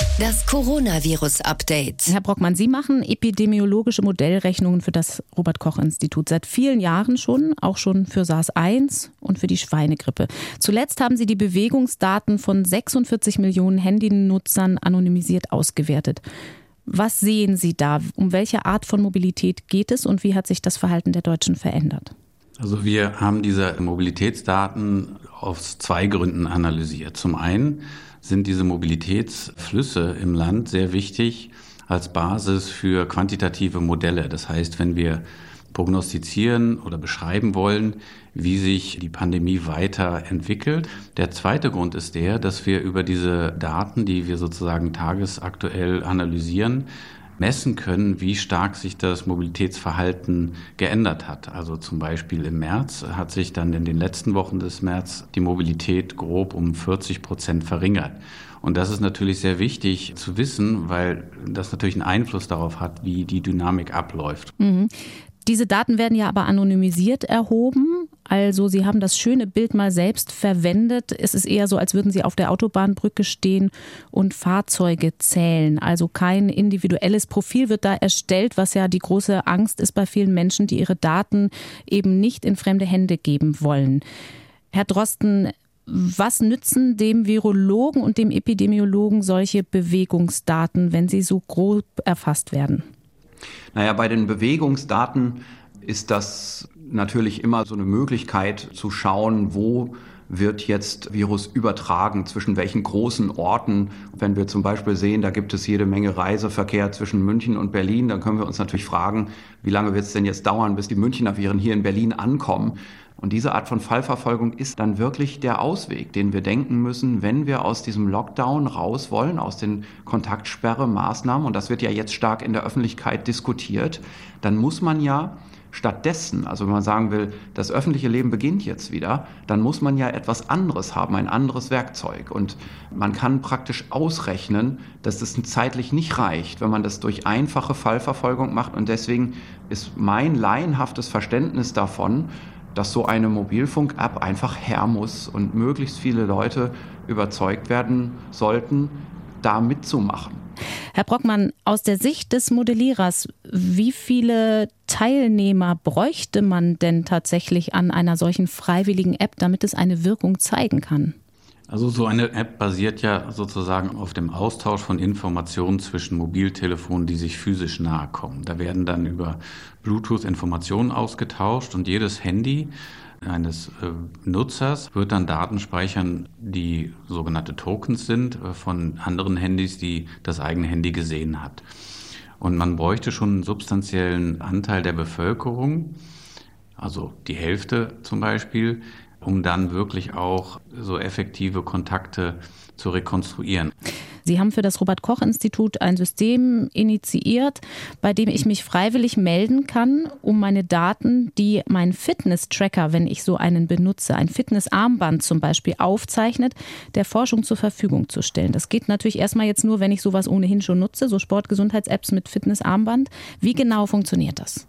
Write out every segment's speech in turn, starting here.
Das Coronavirus-Update. Herr Brockmann, Sie machen epidemiologische Modellrechnungen für das Robert-Koch-Institut seit vielen Jahren schon, auch schon für SARS-1 und für die Schweinegrippe. Zuletzt haben Sie die Bewegungsdaten von 46 Millionen Handynutzern anonymisiert ausgewertet. Was sehen Sie da? Um welche Art von Mobilität geht es und wie hat sich das Verhalten der Deutschen verändert? Also wir haben diese Mobilitätsdaten aus zwei Gründen analysiert. Zum einen sind diese Mobilitätsflüsse im Land sehr wichtig als Basis für quantitative Modelle. Das heißt, wenn wir prognostizieren oder beschreiben wollen, wie sich die Pandemie weiterentwickelt. Der zweite Grund ist der, dass wir über diese Daten, die wir sozusagen tagesaktuell analysieren, messen können, wie stark sich das Mobilitätsverhalten geändert hat. Also zum Beispiel im März hat sich dann in den letzten Wochen des März die Mobilität grob um 40% verringert. Und das ist natürlich sehr wichtig zu wissen, weil das natürlich einen Einfluss darauf hat, wie die Dynamik abläuft. Mhm. Diese Daten werden ja aber anonymisiert erhoben. Also Sie haben das schöne Bild mal selbst verwendet. Es ist eher so, als würden Sie auf der Autobahnbrücke stehen und Fahrzeuge zählen. Also kein individuelles Profil wird da erstellt, was ja die große Angst ist bei vielen Menschen, die ihre Daten eben nicht in fremde Hände geben wollen. Herr Drosten, was nützen dem Virologen und dem Epidemiologen solche Bewegungsdaten, wenn sie so grob erfasst werden? Naja, bei den Bewegungsdaten ist das natürlich immer so eine Möglichkeit zu schauen, wo wird jetzt Virus übertragen, zwischen welchen großen Orten. Wenn wir zum Beispiel sehen, da gibt es jede Menge Reiseverkehr zwischen München und Berlin, dann können wir uns natürlich fragen, wie lange wird es denn jetzt dauern, bis die Münchner Viren hier in Berlin ankommen. Und diese Art von Fallverfolgung ist dann wirklich der Ausweg, den wir denken müssen, wenn wir aus diesem Lockdown raus wollen, aus den Kontaktsperremaßnahmen. Und das wird ja jetzt stark in der Öffentlichkeit diskutiert. Dann muss man ja stattdessen, also wenn man sagen will, das öffentliche Leben beginnt jetzt wieder, dann muss man ja etwas anderes haben, ein anderes Werkzeug. Und man kann praktisch ausrechnen, dass es zeitlich nicht reicht, wenn man das durch einfache Fallverfolgung macht. Und deswegen ist mein laienhaftes Verständnis davon, dass so eine Mobilfunk-App einfach her muss und möglichst viele Leute überzeugt werden sollten, da mitzumachen. Herr Brockmann, aus der Sicht des Modellierers, wie viele Teilnehmer bräuchte man denn tatsächlich an einer solchen freiwilligen App, damit es eine Wirkung zeigen kann? Also so eine App basiert ja sozusagen auf dem Austausch von Informationen zwischen Mobiltelefonen, die sich physisch nahe kommen. Da werden dann über Bluetooth Informationen ausgetauscht und jedes Handy eines Nutzers wird dann Daten speichern, die sogenannte Tokens sind von anderen Handys, die das eigene Handy gesehen hat. Und man bräuchte schon einen substanziellen Anteil der Bevölkerung, also die Hälfte zum Beispiel, um dann wirklich auch so effektive Kontakte zu rekonstruieren. Sie haben für das Robert-Koch-Institut ein System initiiert, bei dem ich mich freiwillig melden kann, um meine Daten, die mein Fitness-Tracker, wenn ich so einen benutze, ein Fitness-Armband zum Beispiel aufzeichnet, der Forschung zur Verfügung zu stellen. Das geht natürlich erstmal jetzt nur, wenn ich sowas ohnehin schon nutze, so Sportgesundheits-Apps mit Fitness-Armband. Wie genau funktioniert das?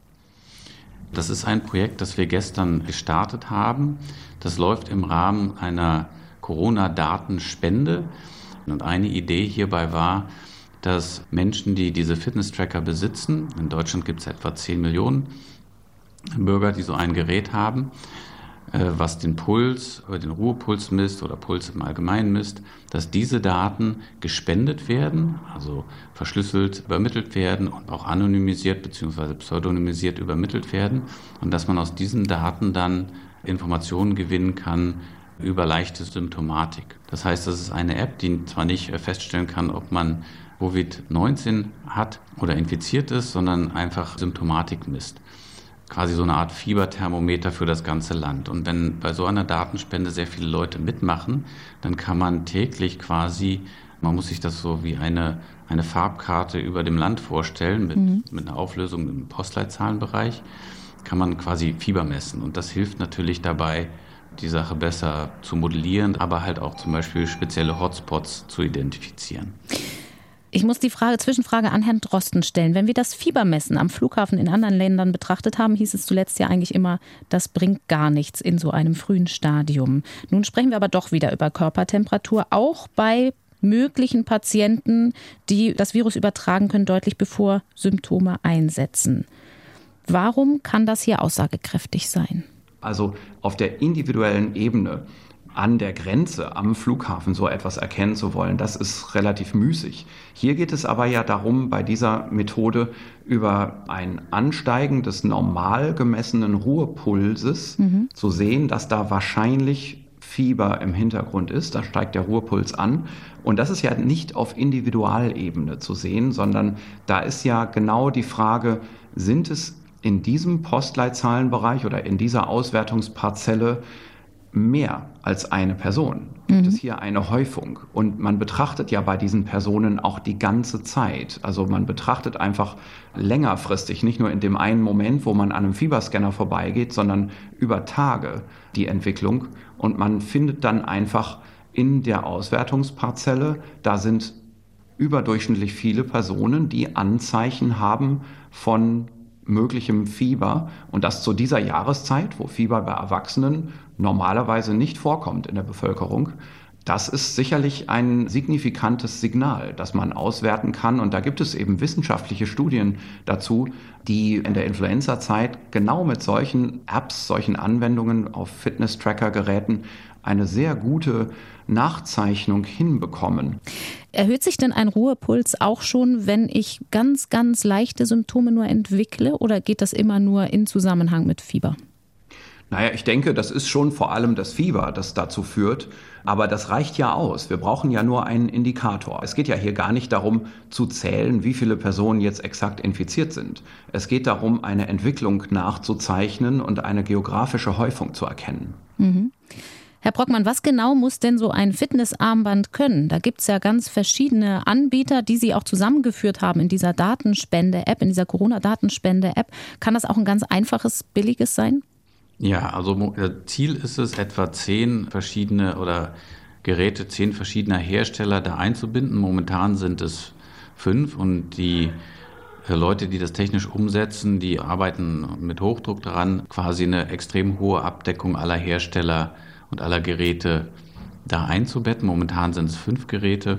Das ist ein Projekt, das wir gestern gestartet haben. Das läuft im Rahmen einer Corona-Datenspende. Und eine Idee hierbei war, dass Menschen, die diese Fitness-Tracker besitzen, in Deutschland gibt es etwa 10 Millionen Bürger, die so ein Gerät haben, was den Puls oder den Ruhepuls misst oder Puls im Allgemeinen misst, dass diese Daten gespendet werden, also verschlüsselt übermittelt werden und auch anonymisiert bzw. pseudonymisiert übermittelt werden und dass man aus diesen Daten dann Informationen gewinnen kann über leichte Symptomatik. Das heißt, das ist eine App, die zwar nicht feststellen kann, ob man Covid-19 hat oder infiziert ist, sondern einfach Symptomatik misst. Quasi so eine Art Fieberthermometer für das ganze Land. Und wenn bei so einer Datenspende sehr viele Leute mitmachen, dann kann man täglich quasi, man muss sich das so wie eine Farbkarte über dem Land vorstellen, mit einer Auflösung im Postleitzahlenbereich, kann man quasi Fieber messen. Und das hilft natürlich dabei, die Sache besser zu modellieren, aber halt auch zum Beispiel spezielle Hotspots zu identifizieren. Ich muss die Zwischenfrage an Herrn Drosten stellen. Wenn wir das Fiebermessen am Flughafen in anderen Ländern betrachtet haben, hieß es zuletzt ja eigentlich immer, das bringt gar nichts in so einem frühen Stadium. Nun sprechen wir aber doch wieder über Körpertemperatur, auch bei möglichen Patienten, die das Virus übertragen können, deutlich bevor Symptome einsetzen. Warum kann das hier aussagekräftig sein? Also auf der individuellen Ebene an der Grenze am Flughafen so etwas erkennen zu wollen, das ist relativ müßig. Hier geht es aber ja darum, bei dieser Methode über ein Ansteigen des normal gemessenen Ruhepulses zu sehen, dass da wahrscheinlich Fieber im Hintergrund ist. Da steigt der Ruhepuls an. Und das ist ja nicht auf Individualebene zu sehen, sondern da ist ja genau die Frage, sind es in diesem Postleitzahlenbereich oder in dieser Auswertungsparzelle mehr als eine Person? Gibt es hier eine Häufung? Und man betrachtet ja bei diesen Personen auch die ganze Zeit. Also man betrachtet einfach längerfristig, nicht nur in dem einen Moment, wo man an einem Fieberscanner vorbeigeht, sondern über Tage die Entwicklung. Und man findet dann einfach in der Auswertungsparzelle, da sind überdurchschnittlich viele Personen, die Anzeichen haben von möglichem Fieber, und das zu dieser Jahreszeit, wo Fieber bei Erwachsenen normalerweise nicht vorkommt in der Bevölkerung. Das ist sicherlich ein signifikantes Signal, das man auswerten kann. Und da gibt es eben wissenschaftliche Studien dazu, die in der Influenza-Zeit genau mit solchen Apps, solchen Anwendungen auf Fitness-Tracker-Geräten eine sehr gute Nachzeichnung hinbekommen. Erhöht sich denn ein Ruhepuls auch schon, wenn ich ganz, ganz leichte Symptome nur entwickle, oder geht das immer nur in Zusammenhang mit Fieber? Naja, ich denke, das ist schon vor allem das Fieber, das dazu führt. Aber das reicht ja aus. Wir brauchen ja nur einen Indikator. Es geht ja hier gar nicht darum zu zählen, wie viele Personen jetzt exakt infiziert sind. Es geht darum, eine Entwicklung nachzuzeichnen und eine geografische Häufung zu erkennen. Herr Brockmann, was genau muss denn so ein Fitnessarmband können? Da gibt es ja ganz verschiedene Anbieter, die Sie auch zusammengeführt haben in dieser Datenspende-App, in dieser Corona-Datenspende-App. Kann das auch ein ganz einfaches, billiges sein? Ja, also Ziel ist es, etwa 10 verschiedene oder Geräte 10 verschiedener Hersteller da einzubinden. Momentan sind es 5 und die Leute, die das technisch umsetzen, die arbeiten mit Hochdruck daran, quasi eine extrem hohe Abdeckung aller Hersteller und aller Geräte da einzubetten. Momentan sind es 5 Geräte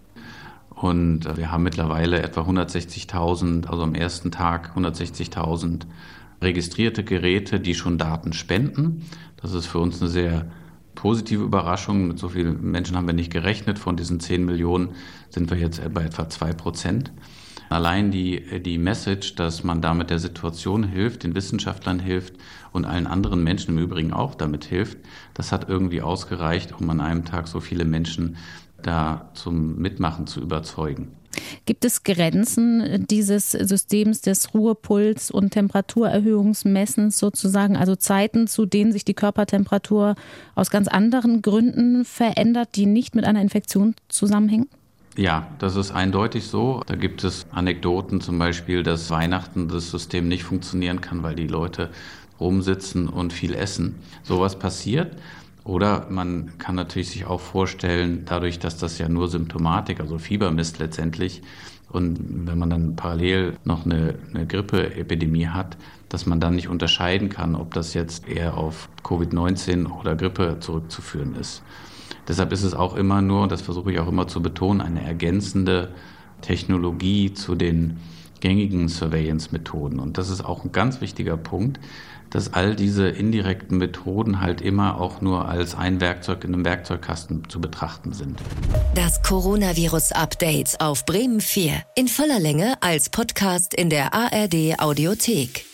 und wir haben mittlerweile etwa 160.000, also am ersten Tag 160.000 registrierte Geräte, die schon Daten spenden. Das ist für uns eine sehr positive Überraschung. Mit so vielen Menschen haben wir nicht gerechnet. Von diesen 10 Millionen sind wir jetzt bei etwa 2%. Allein die Message, dass man damit der Situation hilft, den Wissenschaftlern hilft und allen anderen Menschen im Übrigen auch damit hilft, das hat irgendwie ausgereicht, um an einem Tag so viele Menschen da zum Mitmachen zu überzeugen. Gibt es Grenzen dieses Systems des Ruhepuls- und Temperaturerhöhungsmessens sozusagen, also Zeiten, zu denen sich die Körpertemperatur aus ganz anderen Gründen verändert, die nicht mit einer Infektion zusammenhängen? Ja, das ist eindeutig so. Da gibt es Anekdoten, zum Beispiel, dass Weihnachten das System nicht funktionieren kann, weil die Leute rumsitzen und viel essen. Sowas passiert. Oder man kann natürlich sich auch vorstellen, dadurch, dass das ja nur Symptomatik, also Fieber misst letztendlich, und wenn man dann parallel noch eine Grippeepidemie hat, dass man dann nicht unterscheiden kann, ob das jetzt eher auf Covid-19 oder Grippe zurückzuführen ist. Deshalb ist es auch immer nur, das versuche ich auch immer zu betonen, eine ergänzende Technologie zu den gängigen Surveillance-Methoden. Und das ist auch ein ganz wichtiger Punkt, dass all diese indirekten Methoden halt immer auch nur als ein Werkzeug in einem Werkzeugkasten zu betrachten sind. Das Coronavirus-Update auf Bremen 4 in voller Länge als Podcast in der ARD Audiothek.